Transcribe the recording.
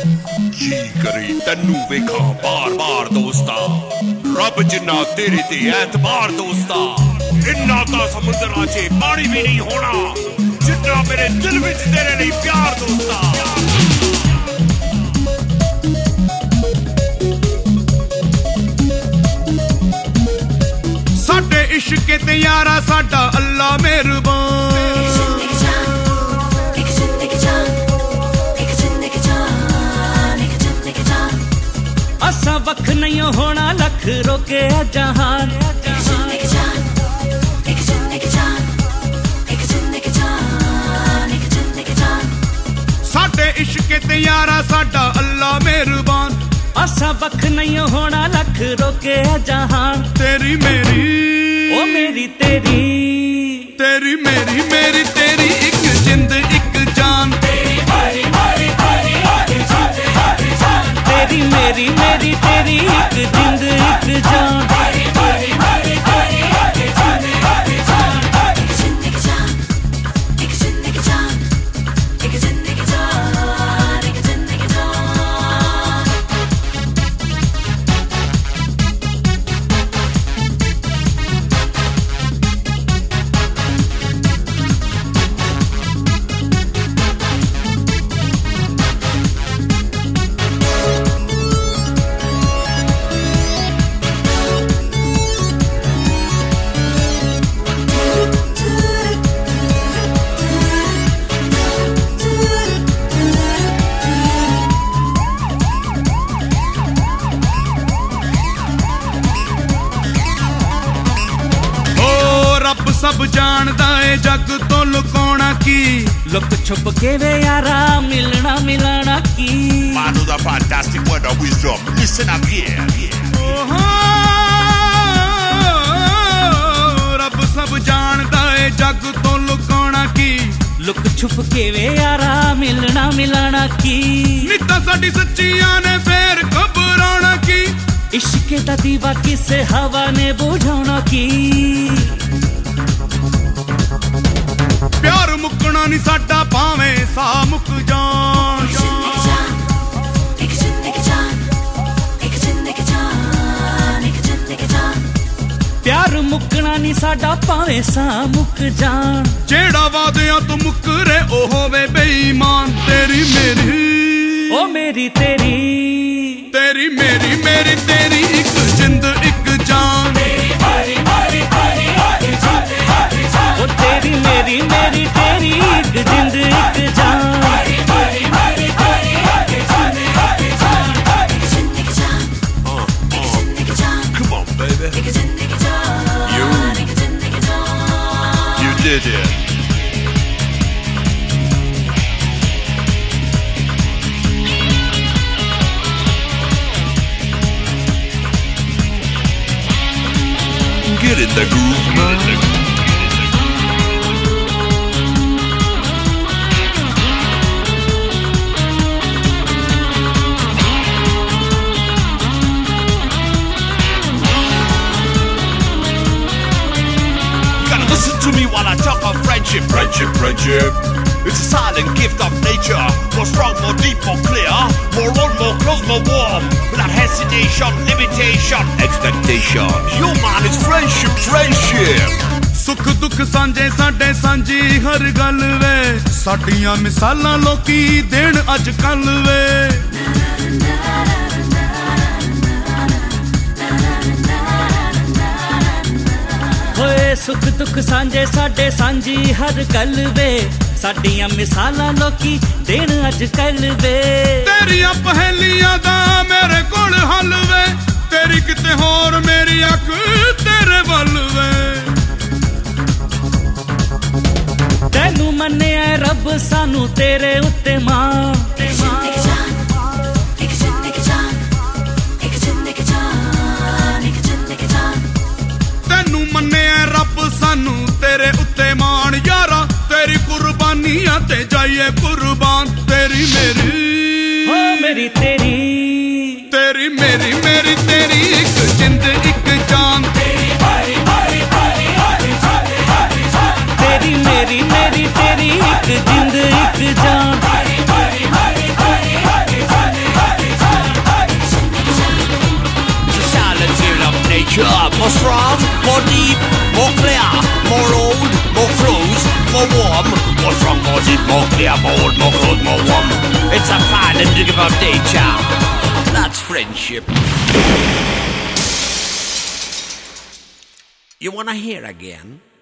जी करी तन्नू वेखा बार बार दोस्ता रब जिन्ना तेरे ते ऐतबार दोस्ता इन्ना ता समुंदरां च पानी भी नहीं होना जिन्ना मेरे दिल विच तेरे लिए प्यार दोस्ता साडे इश्क ते यारा साडा अल्लाह मेहरबान असा वख नहीं होना लख रोके जहान साडे इश्क ते यारा साडा अल्लाह मेहरबान असा वख नहीं होना लख रोके जहान तेरी मेरी ओ मेरी तेरी तेरी मेरी मेरी तेरी एक जिंद एक जान तेरी मेरी मेरी तेरी एक जिंद एक जान सब जानदा है जग तो लुकाना की लुक छुप के वे यारा मिलना मिलाना की Man of the fantastic word of wisdom listen up here रब सब जानदा है जग तो लुकाना की लुक छुप के वे यारा मिलना मिलाना की निता साडी सच्चियां ने फेर घबराना की इश्क दा दीवा किसे हवा ने बुझाना की प्यार मुकना नहीं साडा भावें सा मुक जान प्यार मुकना नहीं साडा भावें सा मुक जान जेड़ा वादियां तू मुकरे ओ होवे बेईमान तेरी मेरी ओ मेरी तेरी तेरी मेरी मेरी तेरी एक जिंद एक जान ओ तेरी मेरी मेरी तेरी एक जिंद एक जान Come on baby You did it Get in the groove, man. Gotta listen to me while I talk of friendship. Friendship, friendship. It's a silent gift of nature. More strong, more deep, more clear. More on, more close, more warm. Without hesitation, limitation, expectation. Yo man, it's friendship, friendship. सुख दुख सांझे साडे सांझी हर गल वे साडियां मिसालां लोकी देण अज कल वे होए सुख दुख सांझे साडे सांझी हर गल वे साडियां मिसालां लोकी देण अज कल वे तेरियां पहेलियां दा मेरे कोल हल वे तेरी किते होर मेरी अख तेरे वल वे तेनू मन्निया रब सानू तेरे उत्ते मान तेनू मन्निया रब सानू तेरे उत्ते मान यारा तेरी कुर्बानियां ते जाइए कुर्बान तेरी मेरी हो मेरी तेरी तेरी मेरी मेरी तेरी एक जिंद एक जान तेरी मेरी मेरी तेरी एक जिंद एक जान more strong, more deep, more clear, more old, more close, more warm, more strong, more deep, more clear, more old, more close, more warm. It's a fine and dig about nature. That's friendship. You wanna hear again?